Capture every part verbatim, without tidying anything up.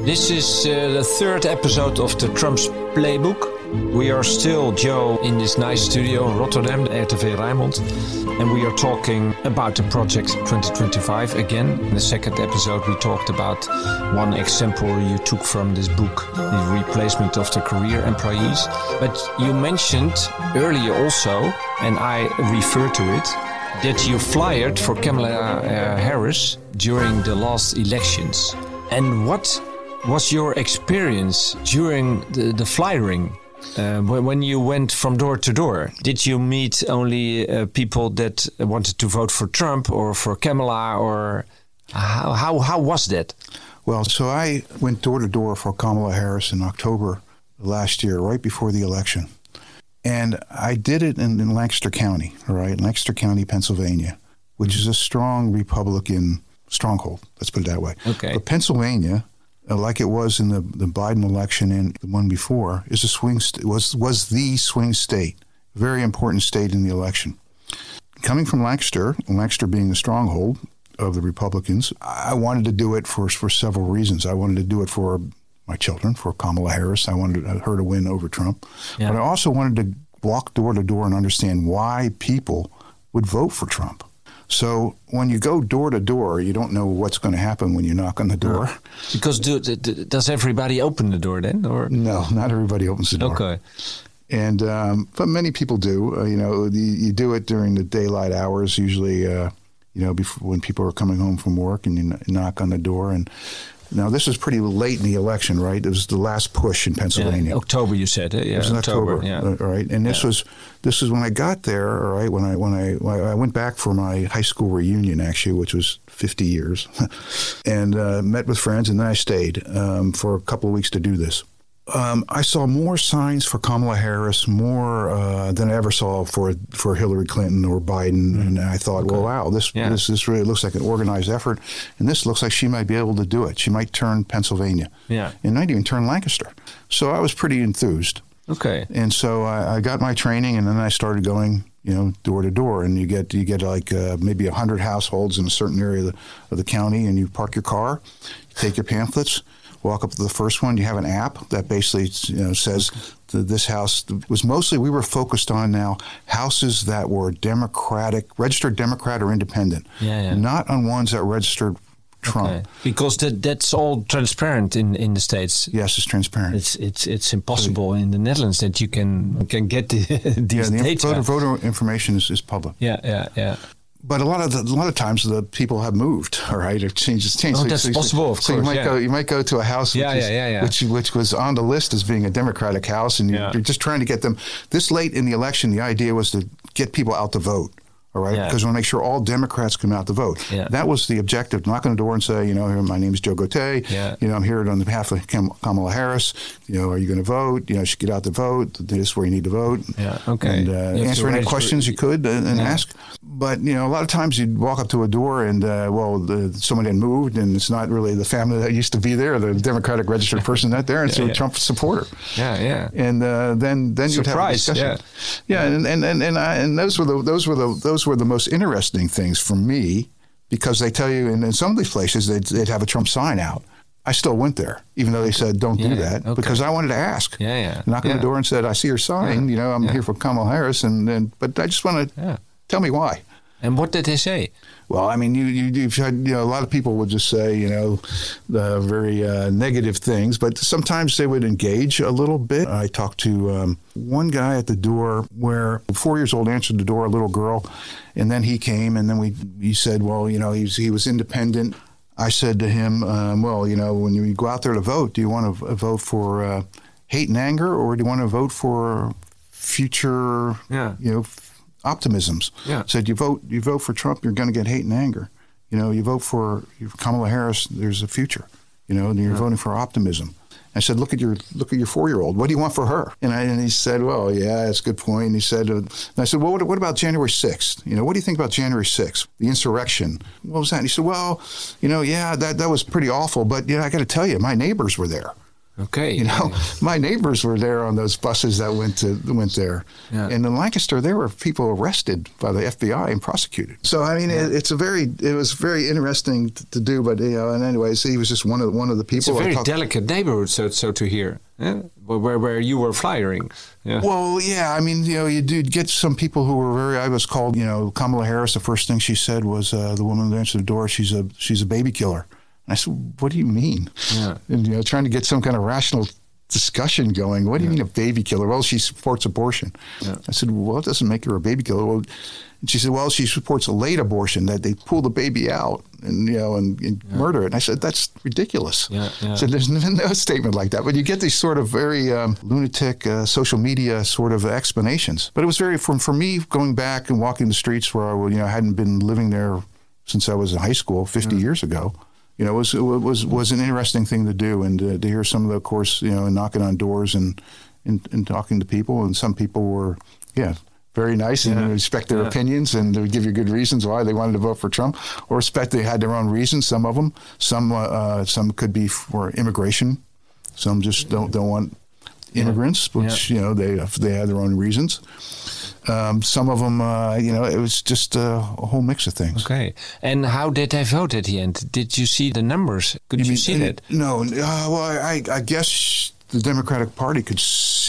This is uh, the third episode of the Trump's Playbook. We are still, Joe, in this nice studio in Rotterdam, R T V Rijnmond. And we are talking about the project twenty twenty-five again. In the second episode, we talked about one example you took from this book, the replacement of the career employees. But you mentioned earlier also, and I refer to it, that you flyered for Kamala uh, Harris during the last elections. And what was your experience during the, the flyering? Uh, when you went from door to door, did you meet only uh, people that wanted to vote for Trump or for Kamala, or how, how, how was that? Well, so I went door to door for Kamala Harris in October last year, right before the election. And I did it in, in Lancaster County, right? Lancaster County, Pennsylvania, which is a strong Republican stronghold. Let's put it that way. Okay. But Pennsylvania, like it was in the, the Biden election and the one before, is a swing st- was was the swing state, very important state in the election. Coming from Lancaster, Lancaster being the stronghold of the Republicans, I wanted to do it for for several reasons. I wanted to do it for my children, for Kamala Harris. I wanted her to win over Trump. Yeah. But I also wanted to walk door to door and understand why people would vote for Trump. So when you go door to door, you don't know what's going to happen when you knock on the door. Because do, do, does everybody open the door then? Or no, not everybody opens the door. Okay. And um, but many people do. Uh, you know, you, you do it during the daylight hours, usually. Uh, you know, before, when people are coming home from work, and you knock on the door. And now this is pretty late in the election, right? It was the last push in Pennsylvania. Yeah, October, you said. Uh, yeah, it was in October, October, yeah. uh, right? And this yeah. was this is when I got there, all right? When I when I when I went back for my high school reunion, actually, which was fifty years, and uh, met with friends, and then I stayed um, for a couple of weeks to do this. Um, I saw more signs for Kamala Harris, more uh, than I ever saw for for Hillary Clinton or Biden, mm. and I thought, okay. well, wow, this, yeah. this this really looks like an organized effort, and this looks like she might be able to do it. She might turn Pennsylvania, yeah, and might even turn Lancaster. So I was pretty enthused. Okay, and so I, I got my training, and then I started going, you know, door to door, and you get you get like uh, maybe a hundred households in a certain area of the, of the county, and you park your car, you take your pamphlets. Walk up to the first one. You have an app that basically, you know, says that this house was mostly, we were focused on now houses that were Democratic, registered Democrat or independent, yeah, yeah. not on ones that registered Trump. Okay. Because that that's all transparent in, in the States. Yes, it's transparent. It's it's it's impossible in the Netherlands that you can can get the, these yeah, the data. Voter, voter information is, is public. Yeah, yeah, yeah. But a lot of the, a lot of times the people have moved, all right, or changed. changed. Oh, so, that's so, possible, of so course. you might yeah. go, you might go to a house, which, yeah, is, yeah, yeah, yeah. which which was on the list as being a Democratic house, and you're, yeah. you're just trying to get them. This late in the election, the idea was to get people out to vote. All right, yeah. because we want to make sure all Democrats come out to vote. Yeah. That was the objective. Knock on the door and say, you know, my name is Joe Gotay. Yeah. You know, I'm here on behalf of Kamala Harris. You know, are you going to vote? You know, you should get out to vote. This is where you need to vote. Yeah. Okay. And uh, answer any questions for, you could and, and yeah. ask. But you know, a lot of times you'd walk up to a door and uh, well, the, someone had moved, and it's not really the family that used to be there, the Democratic registered person not there, and yeah, so yeah. a Trump supporter. Yeah, yeah. And uh, then then you'd have a discussion. Yeah, yeah, and and and and, I, and those were the those were the those were the most interesting things for me, because they tell you in, in some of these places they'd, they'd have a Trump sign out. I still went there, even though they said don't yeah, do that, okay. because I wanted to ask. Yeah, yeah. Knock on yeah. the door and said, I see your sign. Yeah. You know, I'm yeah. here for Kamala Harris, and, and but I just want to yeah. tell me why. And what did they say? Well, I mean, you, you, you've had, you know, a lot of people would just say, you know, the very uh, negative things, but sometimes they would engage a little bit. I talked to um, one guy at the door where four years old answered the door, a little girl, and then he came, and then we he said, well, you know, he's, he was independent. I said to him, um, well, you know, when you go out there to vote, do you want to vote for uh, hate and anger, or do you want to vote for future, yeah. you know, optimisms? Yeah. Said you vote you vote for Trump, you're going to get hate and anger. You know, you vote for Kamala Harris, there's a future. You know, and you're yeah. voting for optimism. I said, look at your look at your four-year-old. What do you want for her? And I and he said, well, yeah, that's a good point. And he said, uh, and I said, well, what, what about January sixth? You know, what do you think about January sixth, the insurrection? What was that? And he said, well, you know, yeah, that that was pretty awful. But you know, I got to tell you, my neighbors were there. Okay. You know, my neighbors were there on those buses that went to went there. Yeah. And in Lancaster, there were people arrested by the F B I and prosecuted. So I mean, yeah. it, it's a very it was very interesting to, to do. But you know, and anyways, he was just one of one of the people. It's a very delicate neighborhood, so so to hear. Yeah, where where you were flying. Yeah. Well, yeah, I mean, you know, you did get some people who were very. I was called, you know, Kamala Harris. The first thing she said was, uh, the woman who answered the door, she's a she's a baby killer. And I said, what do you mean? Yeah. And, you know, trying to get some kind of rational discussion going. What do you yeah. mean a baby killer? Well, she supports abortion. Yeah. I said, well, it doesn't make her a baby killer. Well, and she said, well, she supports a late abortion, that they pull the baby out and, you know, and, and yeah. murder it. And I said, that's ridiculous. Yeah, yeah. So there's no statement like that. But you get these sort of very um, lunatic uh, social media sort of explanations. But it was very, for, for me, going back and walking the streets where I, you know, hadn't been living there since I was in high school fifty yeah. years ago. You know, it was, it was was an interesting thing to do, and uh, to hear some of the, of course, you know, knocking on doors and, and and talking to people, and some people were, yeah, very nice and yeah. respect their yeah. opinions, and they would give you good reasons why they wanted to vote for Trump, or respect they had their own reasons. Some of them, some uh, uh, some could be for immigration, some just don't don't want immigrants, yeah. which yeah. you know they they had their own reasons. Um, some of them, uh, you know, it was just uh, a whole mix of things. Okay. And how did they vote at the end? Did you see the numbers? Could you, you mean, see that? No. Uh, well, I, I guess the Democratic Party could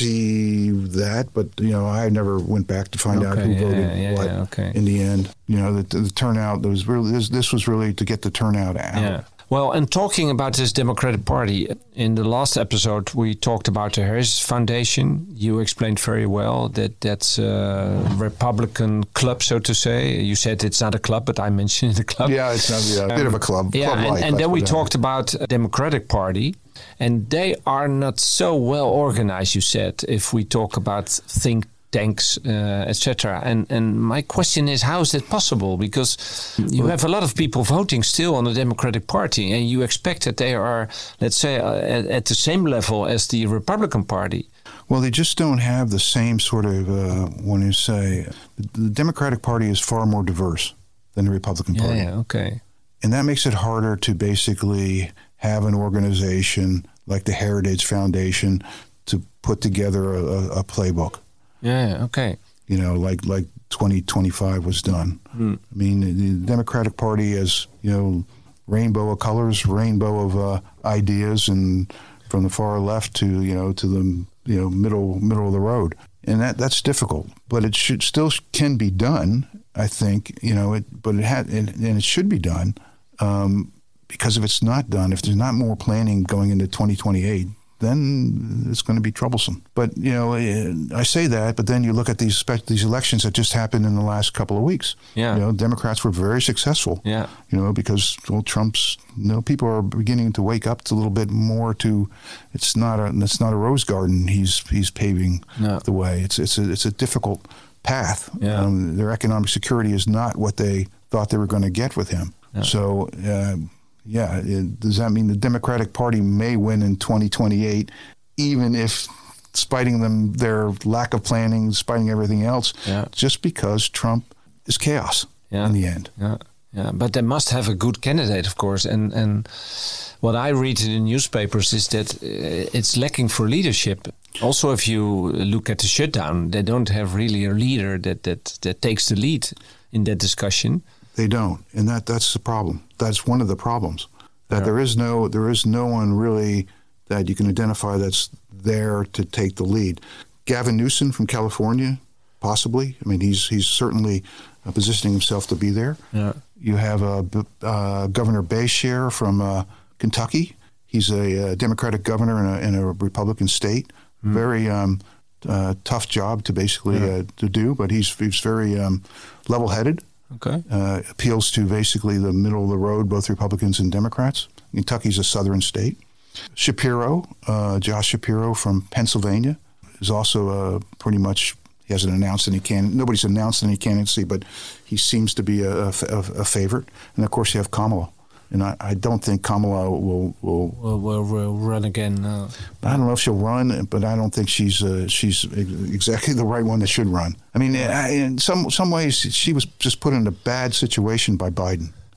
see that, but, you know, I never went back to find okay, out who yeah, voted yeah, what yeah, okay. in the end. You know, the, the turnout, there was really, this, this was really to get the turnout out. Yeah. Well, and talking about this Democratic Party, in the last episode we talked about the Harris Foundation. You explained very well that that's a Republican club, so to say. You said it's not a club, but I mentioned the club. Yeah, it's not, yeah, a um, bit of a club. Yeah, club and, and then we talked about Democratic Party, and they are not so well organized, you said, if we talk about think tanks, uh, et cetera. And and my question is, how is that possible? Because you have a lot of people voting still on the Democratic Party, and you expect that they are, let's say, uh, at, at the same level as the Republican Party. Well, they just don't have the same sort of, uh, when you say, the Democratic Party is far more diverse than the Republican yeah, Party. Yeah, okay. And that makes it harder to basically have an organization like the Heritage Foundation to put together a, a playbook. Yeah, okay. You know, like like twenty twenty-five was done. Mm. I mean, the Democratic Party has, you know, rainbow of colors, rainbow of uh, ideas, and from the far left to, you know, to the, you know, middle middle of the road. And that that's difficult, but it should still can be done, I think, you know, it but it had and, and it should be done, um, because if it's not done, if there's not more planning going into twenty twenty-eight, then it's going to be troublesome. But, you know, I say that, but then you look at these these elections that just happened in the last couple of weeks. Yeah. You know, Democrats were very successful. Yeah. You know, because, well, Trump's, you know, people are beginning to wake up a little bit more to, it's not a it's not a rose garden he's he's paving no. the way. It's it's a, it's a difficult path. Yeah. Um, their economic security is not what they thought they were going to get with him. Yeah. So, uh, Yeah, it, does that mean the Democratic Party may win in twenty twenty-eight, even if, spiting them their lack of planning, spiting everything else, yeah. just because Trump is chaos yeah. in the end? Yeah, yeah. But they must have a good candidate, of course. And and what I read in the newspapers is that it's lacking for leadership. Also, if you look at the shutdown, they don't have really a leader that that, that takes the lead in that discussion. They don't, and that that's the problem. That's one of the problems. That yeah. there is no there is no one really that you can identify that's there to take the lead. Gavin Newsom from California, possibly. I mean, he's he's certainly uh, positioning himself to be there. Yeah. You have uh, uh, Governor Beshear from uh, Kentucky. He's a, a Democratic governor in a, in a Republican state. Mm. Very um, uh, tough job to basically yeah. uh, to do, but he's he's very um, level-headed. Okay. Uh, appeals to basically the middle of the road, both Republicans and Democrats. Kentucky's a southern state. Shapiro, uh, Josh Shapiro from Pennsylvania, is also uh, pretty much, he hasn't announced any candidate, nobody's announced any candidacy, but he seems to be a, a, a favorite. And of course you have Kamala. And I, I don't think Kamala will will, will, will, will run again. Uh, I don't know if she'll run, but I don't think she's uh, she's exactly the right one that should run. I mean, in some some ways, she was just put in a bad situation by Biden.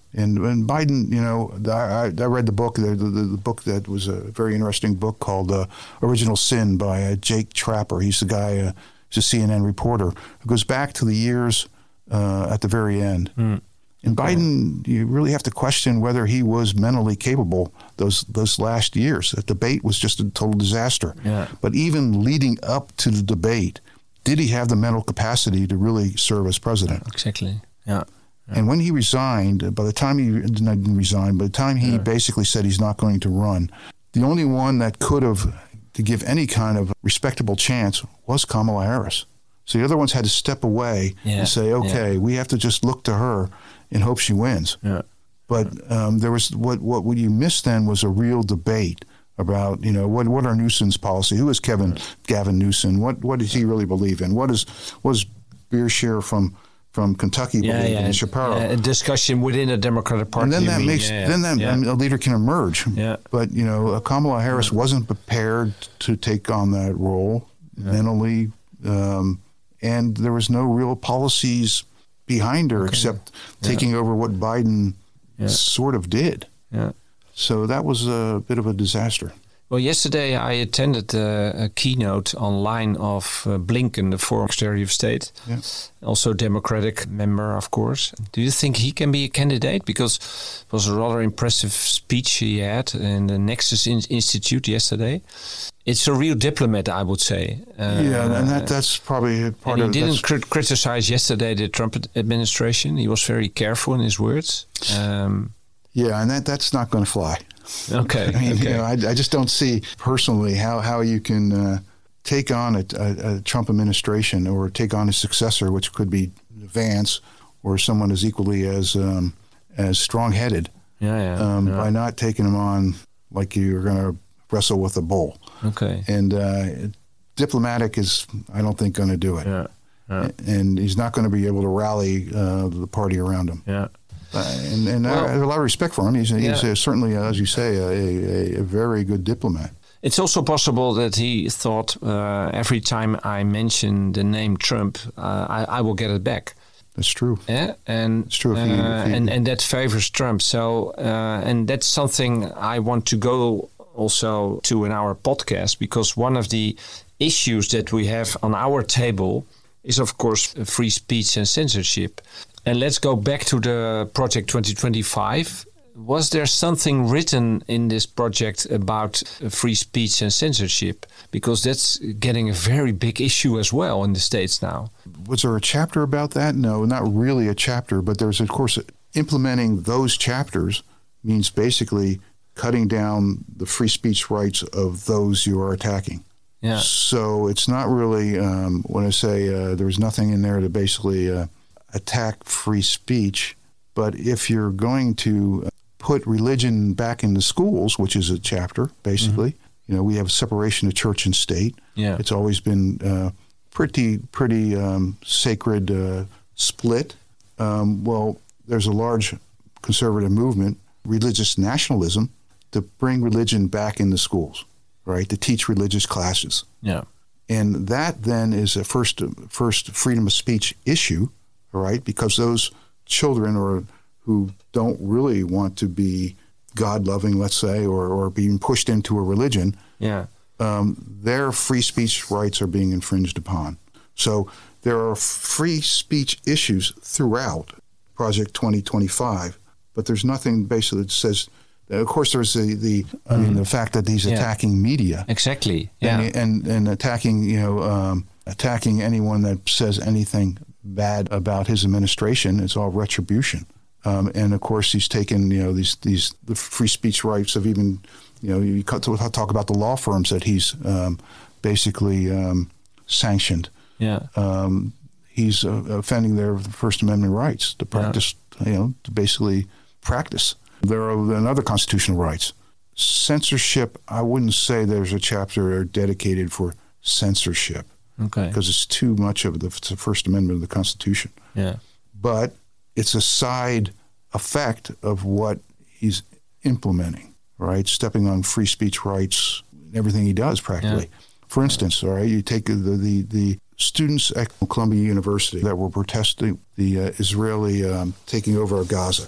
And, and Biden, you know, I, I read the book, the, the, the book that was a very interesting book called uh, Original Sin by uh, Jake Trapper. He's the guy, uh, he's a C N N reporter. It goes back to the years uh, at the very end. Mm. And Biden, you really have to question whether he was mentally capable those those last years. That debate was just a total disaster. Yeah. But even leading up to the debate, did he have the mental capacity to really serve as president? Exactly, yeah. Yeah. And when he resigned, by the time he didn't resign, by the time he yeah. basically said he's not going to run, the only one that could have, to give any kind of respectable chance, was Kamala Harris. So the other ones had to step away yeah. and say, okay, yeah. we have to just look to her and hope she wins. Yeah. But um, there was what what you missed then was a real debate about, you know, what what are Newsom's policy? Who is Kevin right. Gavin Newsom? What what does he really believe in? What is what is Beshear from from Kentucky yeah, believe yeah. in? Shapiro, yeah, a discussion within the Democratic Party. And then that mean, makes yeah, then that yeah. I mean, a leader can emerge. Yeah. But you know, Kamala Harris yeah. wasn't prepared to take on that role yeah. mentally, um, and there was no real policies behind her, okay. except yeah. taking over what Biden yeah. sort of did. Yeah. So that was a bit of a disaster. Well, yesterday I attended a, a keynote online of uh, Blinken, the former Secretary of State, yeah. also Democratic member, of course. Do you think he can be a candidate? Because it was a rather impressive speech he had in the Nexus in- Institute yesterday. It's a real diplomat, I would say. Uh, yeah, and that, that's probably part and of it. He didn't crit- criticize yesterday the Trump administration. He was very careful in his words. Um, yeah, and that that's not going to fly. Okay. I mean, okay. you know, I, I just don't see personally how, how you can uh, take on a, a, a Trump administration or take on a successor, which could be Vance or someone as equally as um, as strong-headed, yeah, yeah, um, yeah. by not taking them on like you're going to wrestle with a bull. Okay. And uh, diplomatic is, I don't think, going to do it. Yeah. yeah. And he's not going to be able to rally uh, the party around him. Yeah. Uh, and and well, I have a lot of respect for him. He's, he's yeah. uh, certainly, uh, as you say, a, a, a very good diplomat. It's also possible that he thought uh, every time I mention the name Trump, uh, I, I will get it back. That's true. Yeah, and it's true. If uh, he, if he, and and that favors Trump. So uh, and that's something I want to go also to in our podcast, because one of the issues that we have on our table is, of course, free speech and censorship. And let's go back to the project twenty twenty-five. Was there something written in this project about free speech and censorship? Because that's getting a very big issue as well in the States now. Was there a chapter about that? No, not really a chapter, but there's, of course, implementing those chapters means basically cutting down the free speech rights of those you are attacking. Yeah. So it's not really, um, when I say uh, there was nothing in there to basically uh, attack free speech, but if you're going to put religion back in the schools, which is a chapter, basically, mm-hmm. you know, we have separation of church and state. Yeah. It's always been uh, pretty, pretty um, sacred uh, split. Um, well, there's a large conservative movement, religious nationalism, to bring religion back in the schools, right? To teach religious classes. Yeah. And that then is a first, first freedom of speech issue, right? Because those children or who don't really want to be God-loving, let's say, or, or being pushed into a religion, yeah, um, their free speech rights are being infringed upon. So there are free speech issues throughout Project twenty twenty-five, but there's nothing basically that says. Of course, there's the, the I mean, the fact that he's attacking yeah. media, exactly, yeah, and and, and attacking you know um, attacking anyone that says anything bad about his administration. It's all retribution. Um, and of course, he's taken you know these these the free speech rights of even you know you talk about the law firms that he's um, basically um, sanctioned. Yeah, um, he's uh, offending their First Amendment rights to practice. Yeah. You know, to basically practice. There are another constitutional rights. Censorship. I wouldn't say there's a chapter dedicated for censorship. Okay, because it's too much of the, the First Amendment of the Constitution. Yeah, but it's a side effect of what he's implementing, right? Stepping on free speech rights, everything he does practically. Yeah. For instance, all right, you take the, the, the students at Columbia University that were protesting the uh, Israeli um, taking over of Gaza.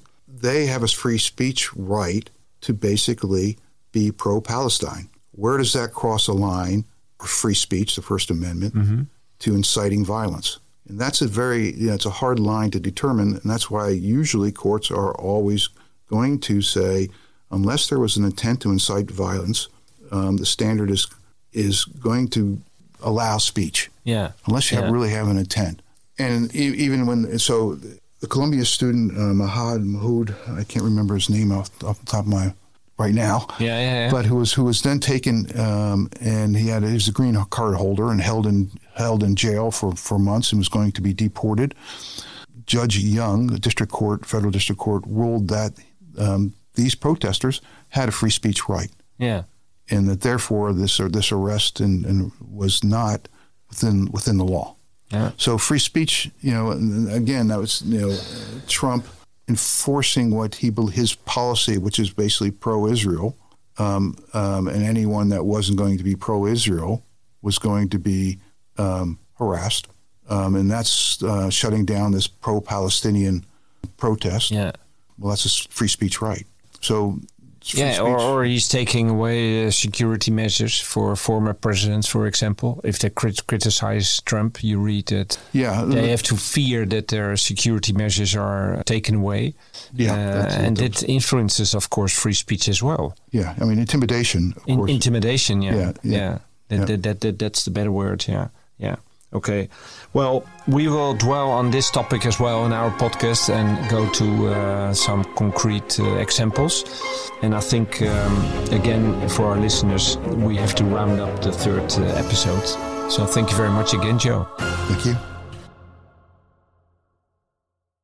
they have a free speech right to basically be pro-Palestine. Where does that cross a line for free speech, the First Amendment, mm-hmm. to inciting violence? And that's a very, you know, it's a hard line to determine, and that's why usually courts are always going to say, unless there was an intent to incite violence, um, the standard is is going to allow speech. Yeah. Unless you yeah. have, really have an intent. And e- even when, so the Columbia student, uh, Mahad Mahood, I can't remember his name off, off the top of my right now. Yeah, yeah, yeah. But who was who was then taken, um, and he had he was a green card holder and held in held in jail for, for months and was going to be deported. Judge Young, the district court, federal district court, ruled that um, these protesters had a free speech right. Yeah. And that therefore this or this arrest and, and was not within within the law. Yeah. So free speech, you know, again, that was, you know, Trump enforcing what he his policy, which is basically pro-Israel, um, um, and anyone that wasn't going to be pro-Israel was going to be um, harassed, um, and that's uh, shutting down this pro-Palestinian protest. Yeah. Well, that's a free speech right. So. Yeah, or, or he's taking away uh, security measures for former presidents, for example. If they crit- criticize Trump, you read that yeah, they have to fear that their security measures are taken away. Yeah, uh, and it influences, of course, free speech as well. Yeah, I mean, intimidation, of In- course. Intimidation, yeah. Yeah, yeah. yeah. That, yeah. That, that, that, that's the better word, yeah. Yeah. Okay. Well, we will dwell on this topic as well in our podcast and go to uh, some concrete uh, examples. And I think, um, again, for our listeners, we have to round up the third uh, episode. So thank you very much again, Joe. Thank you.